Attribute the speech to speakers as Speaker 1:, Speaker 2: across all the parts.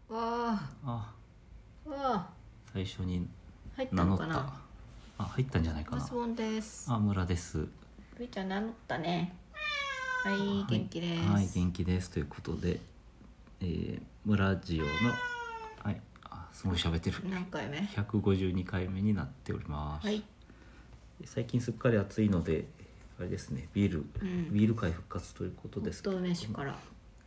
Speaker 1: わ
Speaker 2: あ、
Speaker 1: あ
Speaker 2: 最初に
Speaker 1: 入った
Speaker 2: 名乗った。
Speaker 1: のかな。
Speaker 2: 入ったんじゃないかな。
Speaker 1: マスボンです。
Speaker 2: 村です。
Speaker 1: ブイちゃん名乗ったね。はい、元気です。
Speaker 2: はい、元気ですということで、村ジオのすごい喋ってる。
Speaker 1: 何回目
Speaker 2: 152回目になっております。
Speaker 1: はい。
Speaker 2: 最近すっかり暑いのであれですね、ビール会復活ということですけど、
Speaker 1: ホット飯から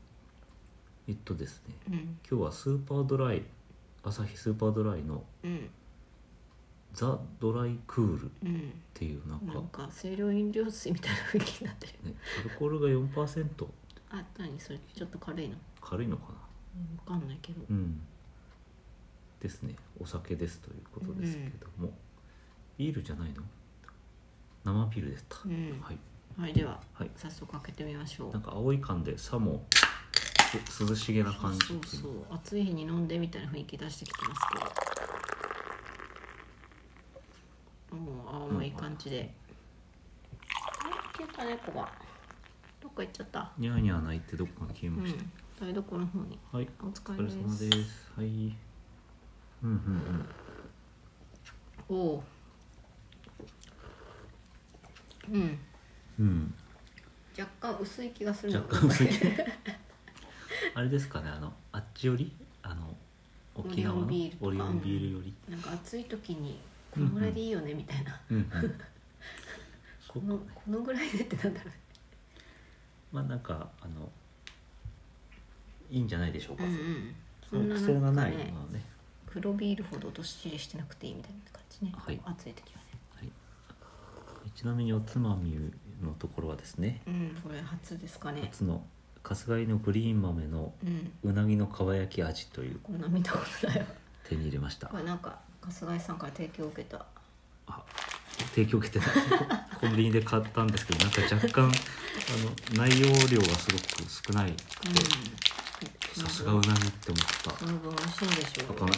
Speaker 2: ですね、
Speaker 1: うん
Speaker 2: 今日はスーパードライ、朝日スーパードライの
Speaker 1: うん
Speaker 2: ザ・ドライクールっ
Speaker 1: うん
Speaker 2: ていうなんか
Speaker 1: 清涼飲料水みたいな雰囲気になってる、
Speaker 2: ね、アルコールが 4%
Speaker 1: あ、何それちょっと軽いの、
Speaker 2: 軽いのかな、
Speaker 1: わかんないけど、
Speaker 2: ですね、お酒ですということですけども、ビールじゃないの、生ビールでした、
Speaker 1: はい、では、
Speaker 2: はい
Speaker 1: 早速開けてみましょう。
Speaker 2: なんか青い缶でさも涼しげな感じ、
Speaker 1: そう暑い日に飲んでみたいな雰囲気出してきてますけど、もう青い感じで、消えた猫がどっか行っちゃった。
Speaker 2: ニャーニャー鳴いてどこかに消えました、
Speaker 1: 台所の方に。
Speaker 2: はい、
Speaker 1: お
Speaker 2: お
Speaker 1: 疲れ様です。
Speaker 2: 疲れ様です。はい。
Speaker 1: おお。若干薄い気がするの。
Speaker 2: 若干薄いあれですかね、あっちより沖縄のオリオンビールより、
Speaker 1: なんか暑い時にこのぐらいでいいよねみたいな、このぐらいでってなんだろうね。
Speaker 2: まあなんかいいんじゃないでしょうか。
Speaker 1: そんな
Speaker 2: 癖がない
Speaker 1: ね、
Speaker 2: のはね、
Speaker 1: 黒ビールほどどっしりしてなくていいみたいな感じね、暑い時はね。
Speaker 2: ちなみにおつまみのところはですね、
Speaker 1: これ初ですかね。
Speaker 2: 初の春日井のグリーン豆のうなぎのかば焼き味という、
Speaker 1: こんな見たことないわ。
Speaker 2: 手に入れました。
Speaker 1: これなんか春日井さんから提供を受けた。
Speaker 2: 提供受けてないコンビニで買ったんですけど、なんか若干内容量がすごく少ない、さすがうなぎって思った。
Speaker 1: その分美味しいんでしょう。
Speaker 2: 開かない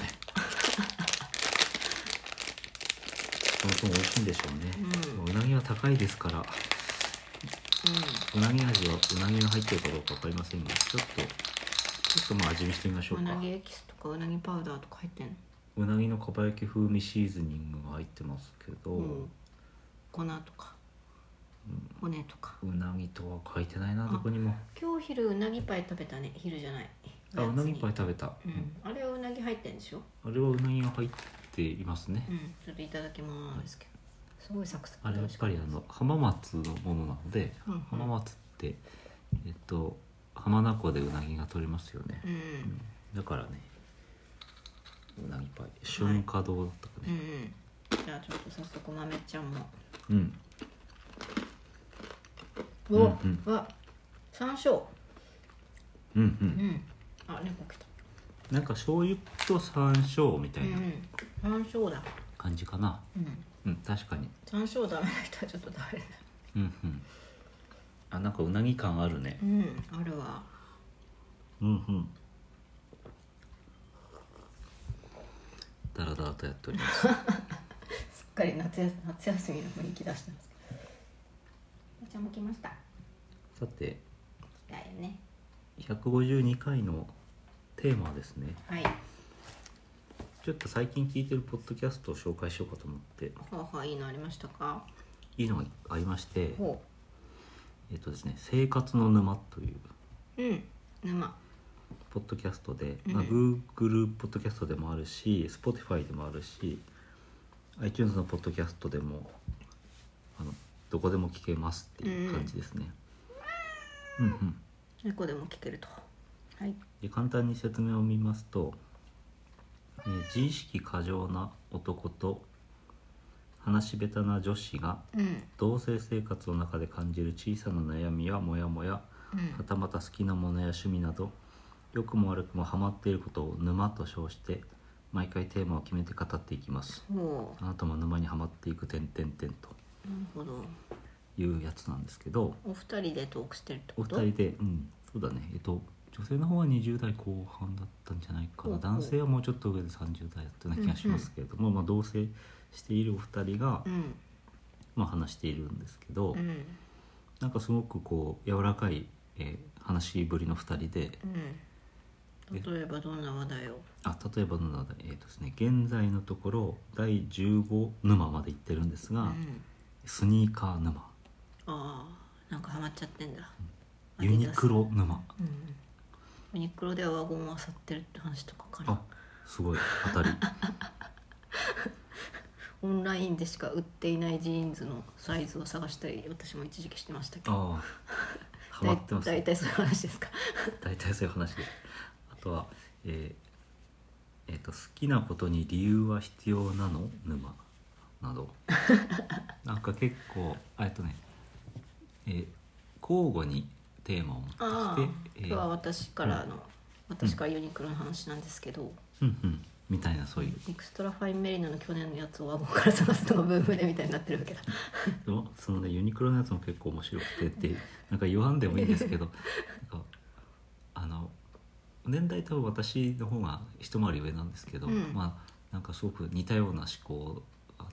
Speaker 2: その分美味しいんでしょうね、うなぎは高いですから、うなぎ味はうなぎが入ってるかどうか分かりませんが、ちょっとまあ味見してみましょうか。
Speaker 1: うなぎエキスとかうなぎパウダーとか入ってんの。
Speaker 2: うなぎのかば焼き風味シーズニングが入ってますけど、
Speaker 1: 粉とか、骨とか。
Speaker 2: うなぎとは書いてないな、どこにも。
Speaker 1: 今日昼うなぎパイ食べたね。昼じゃない、
Speaker 2: うなぎパイ食べた、
Speaker 1: あれはうなぎ入ってんでしょ。
Speaker 2: あれはうなぎが入っていますね、
Speaker 1: ちょっといただきますけど、すごいサクサク。
Speaker 2: あれやっぱり浜松のものなので、浜松って浜名湖でうなぎが取れますよね、だからね、うなぎパイ春華堂とかね、
Speaker 1: じゃあちょっと早速豆ちゃんも、わ、山椒、あ、猫来た。
Speaker 2: なんか醤油と山椒みたいな
Speaker 1: 山椒だ
Speaker 2: 感じかな。確かに
Speaker 1: 山椒ダメな人はちょっとダメだ。
Speaker 2: なんかうなぎ感あるね。
Speaker 1: あるわ。
Speaker 2: だらだらとやっております
Speaker 1: すっかり夏休みの雰囲気出してますけど。お茶も来ました。
Speaker 2: さて、
Speaker 1: だよね。
Speaker 2: 152回のテーマはですね、
Speaker 1: はい。
Speaker 2: ちょっと最近聞いてるポッドキャストを紹介しようかと思って。
Speaker 1: いいのありましたか。
Speaker 2: いいのがありまして、ですね、生活の沼という、
Speaker 1: 沼
Speaker 2: ポッドキャストで、Google ポッドキャストでもあるし、Spotify でもあるし、iTunes のポッドキャストでもどこでも聞けますっていう感じですね。
Speaker 1: 猫でも聞けると。はい。
Speaker 2: で、簡単に説明を見ますと、自意識過剰な男と話し下手な女子が、同棲生活の中で感じる小さな悩みやモヤモヤ、はたまた好きなものや趣味など、良くも悪くもハマっていることを沼と称して毎回テーマを決めて語っていきます。あなたも沼にはまっていくと
Speaker 1: なるほど。
Speaker 2: いうやつなんですけど、
Speaker 1: お二人でトークしてるって
Speaker 2: お
Speaker 1: こと？
Speaker 2: 二人で、そうだね、女性の方は20代後半だったんじゃないかな。男性はもうちょっと上で30代だったような気がしますけれども、同棲しているお二人が、話しているんですけど、なんかすごくこう柔らかい、話しぶりの二人で、
Speaker 1: 例えばどんな話題を？
Speaker 2: 例えばどんな話題、ですね、現在のところ第15沼まで行ってるんですが、スニーカー沼、
Speaker 1: なんかハマっちゃってんだ。
Speaker 2: ユニクロ沼、
Speaker 1: ユニクロではワゴンを漁ってるって話とかかな。
Speaker 2: すごい当たり
Speaker 1: オンラインでしか売っていないジーンズのサイズを探したり私も一時期してましたけど。
Speaker 2: ハマってます。
Speaker 1: 大体そういう話ですか？
Speaker 2: 大体そういう話です。あとは、好きなことに理由は必要なの沼などなんか結構交互にテーマを持ってきて、
Speaker 1: 今日は私からユニクロの話なんですけど、
Speaker 2: みたいな、そういう
Speaker 1: エクストラファインメリノの去年のやつをワゴンから探すのがブームでみたいになってるわけだ
Speaker 2: でもそのね、ユニクロのやつも結構面白くてってなんか言わんでもいいんですけど年代多分私の方が一回り上なんですけど、なんかすごく似たような思考があって、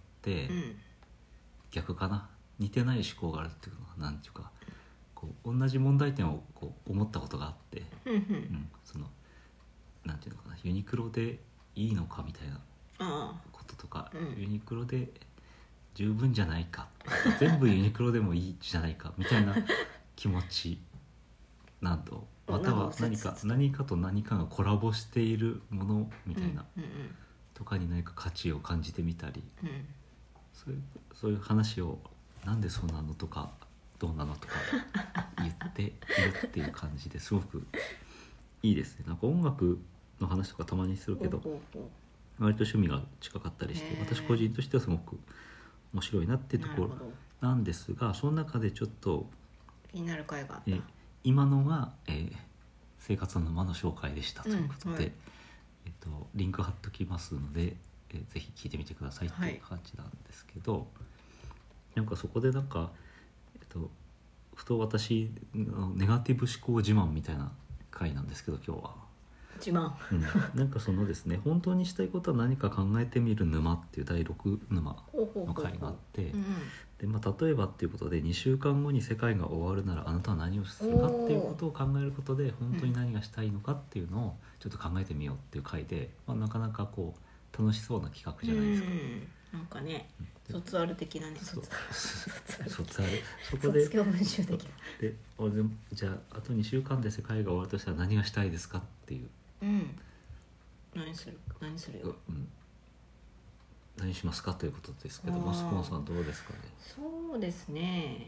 Speaker 2: 逆かな、似てない思考があるっていうのはなんていうか、こう同じ問題点をこう思ったことがあって、そのなんていうのかな、ユニクロでいいのかみたいなこととか、ユニクロで十分じゃないか、全部ユニクロでもいいじゃないかみたいな気持ちなど、または何かと何かがコラボしているものみたいな、とかに何か価値を感じてみたり、そういう話をなんでそうなのとかどうなのとか言っているっていう感じですごくいいですね。なんか音楽の話とかたまにするけど割と趣味が近かったりして、私個人としてはすごく面白いなっていうところなんですが、その中でちょっと
Speaker 1: 気になる回があった。
Speaker 2: 今のが、生活の沼の紹介でしたということで、リンク貼っときますので、ぜひ聞いてみてくださいっていう感じなんですけど、なんかそこでなんか、ふと私のネガティブ思考自慢みたいな回なんですけど、今日は
Speaker 1: 自慢、
Speaker 2: なんかそのですね、本当にしたいことは何か考えてみる沼っていう第6沼の回があって、で例えばっていうことで2週間後に世界が終わるならあなたは何をするかっていうことを考えることで本当に何がしたいのかっていうのをちょっと考えてみようっていう回で、なかなかこう楽しそうな企画じゃないですか。
Speaker 1: なんかね、卒アル的なね、卒
Speaker 2: アルそこで
Speaker 1: 卒業文集的な
Speaker 2: でじゃああと2週間で世界が終わるとしたら何がしたいですかっていう、
Speaker 1: 何するよ、
Speaker 2: 何しますかということですけど、マスコンさんどうですかね。
Speaker 1: そうですね、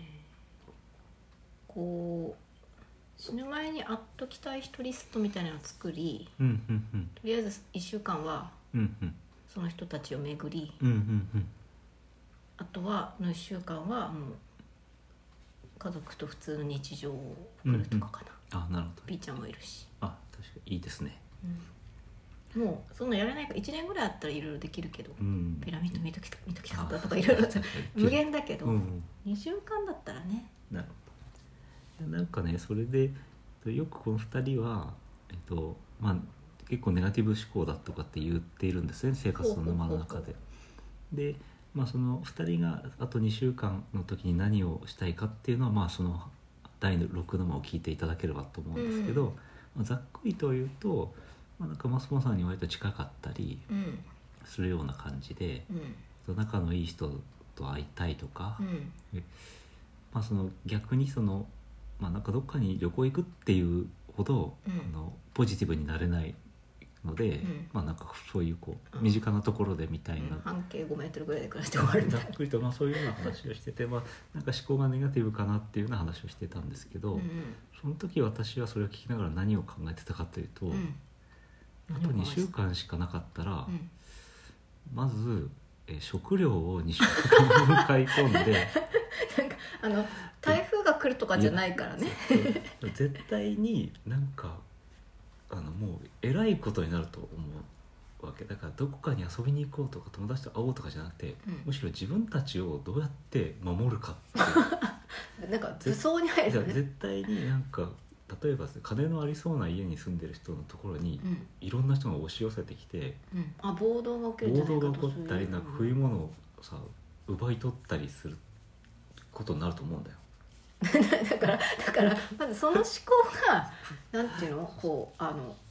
Speaker 1: こう死ぬ前に会っときたい人リストみたいなのを作り、とりあえず1週間はその人たちを巡り、あとはの1週間はもう家族と普通の日常を送るとかかな。
Speaker 2: なるほど。
Speaker 1: B ちゃんもいるし、
Speaker 2: 確かにいいですね。
Speaker 1: もうそんなやれないから1年ぐらいあったらいろいろできるけど、ピラミッド見ときたかったとかいろいろ無限だけど、2週間だったらね。
Speaker 2: なるほど。なんかね、それでよくこの2人は結構ネガティブ思考だとかって言っているんですね、生活の沼の中で。で、その2人があと2週間の時に何をしたいかっていうのは、その第6沼を聞いていただければと思うんですけど、ざっくりと言うと、なんかマスモンさんに割と近かったりするような感じで、仲のいい人と会いたいとか、その逆になんかどっかに旅行行くっていうほど、ポジティブになれないので、なんかそういう身近なところでみたいな、
Speaker 1: 半径5メートルぐらいで暮らして終わるみたいな、
Speaker 2: ざっくりとそういうような話をしてて、なんか思考がネガティブかなっていうような話をしてたんですけど、その時私はそれを聞きながら何を考えてたかというと、あと2週間しかなかったら、まず、食料を2週間分買い込んで
Speaker 1: なんか台風が来るとかじゃないからね
Speaker 2: 絶対になんかもうえらいことになると思うわけだから、どこかに遊びに行こうとか友達と会おうとかじゃなくて、むしろ自分たちをどうやって守るかって
Speaker 1: なんか武装に入るね。
Speaker 2: 絶対になんか例えば金のありそうな家に住んでる人のところに、いろんな人が押し寄せてきて、
Speaker 1: 暴動が起きるんじゃないかと。
Speaker 2: 暴動が起こったり、なんか食い物を奪い取ったりすることになると思うんだよ
Speaker 1: だからまずその思考がなんていうの、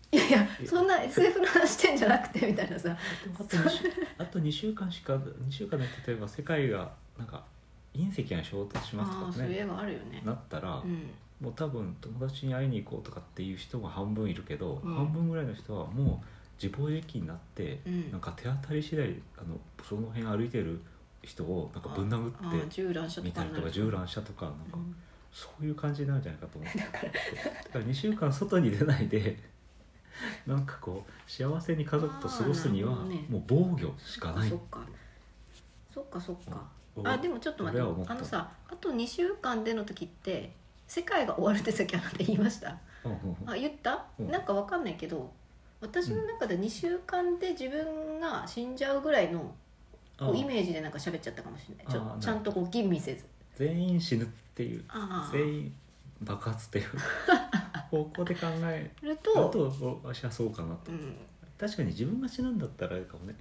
Speaker 1: いやいやそんな SF の話してんじゃなくてみたいなさ
Speaker 2: あと2週間で例えば世界がなんか隕石が衝突しますとか
Speaker 1: そういう映画あるよね
Speaker 2: なったら、
Speaker 1: うん
Speaker 2: もう多分友達に会いに行こうとかっていう人が半分いるけど、
Speaker 1: うん、
Speaker 2: 半分ぐらいの人はもう自暴自棄になって、
Speaker 1: うん、
Speaker 2: なんか手当たり次第その辺歩いてる人をなんかぶん殴って
Speaker 1: 銃乱射とか
Speaker 2: 見たりとか銃乱射とかなんか、そういう感じになるんじゃないかと思ってだから2週間外に出ないでなんかこう幸せに家族と過ごすにはもう防御しかない。
Speaker 1: そっかあでもちょっと待って、さあと2週間での時って世界が終わるってさっきあなた言いました、あ言った、なんかわかんないけど私の中で2週間で自分が死んじゃうぐらいのこうイメージでなんか喋っちゃったかもしれない。ちゃんとこう吟味せず
Speaker 2: 全員死ぬっていう全員爆発っていう方向で考えると私はそうかなと、確かに自分が死ぬんだったらあれかもね、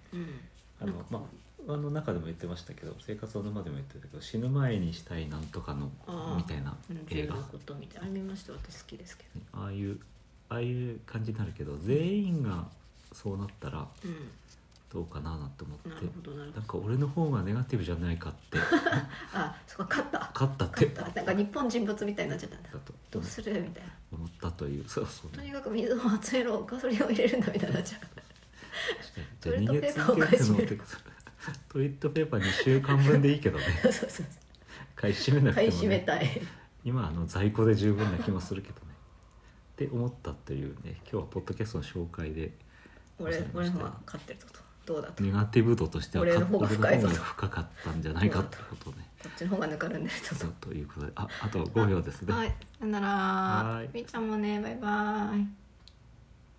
Speaker 2: 中でも言ってましたけど生活の沼でも言ってたけど死ぬ前にしたいなんとかのみたいな映画
Speaker 1: あれ見ました。私好きですけど
Speaker 2: ああいう感じになるけど全員がそうなったらどうかなって思って、なんか俺の方がネガティブじゃないかって
Speaker 1: そうか
Speaker 2: 勝ったって
Speaker 1: なんか日本人物みたいになっちゃったんだどうするみたいな
Speaker 2: 思ったというそう
Speaker 1: とにかく水を集めろガソリンを入れるんだみたいになっちゃう
Speaker 2: トイレットペーパーを買い占めるトイレットペーパー2週間分でいいけどね
Speaker 1: そう
Speaker 2: 買い占めなくても、ね、
Speaker 1: 買い占めたい
Speaker 2: 今在庫で十分な気もするけどねって思ったというね今日はポッドキャストの紹介で
Speaker 1: 俺の方が勝ってるとどうだと
Speaker 2: ネガティブ度としては
Speaker 1: 俺の方が深いぞと
Speaker 2: 深かったんじゃないかってことね
Speaker 1: こっちの方がぬかるんでる
Speaker 2: ということであと5秒ですね
Speaker 1: はいさよならみーちゃんもねバイバイ。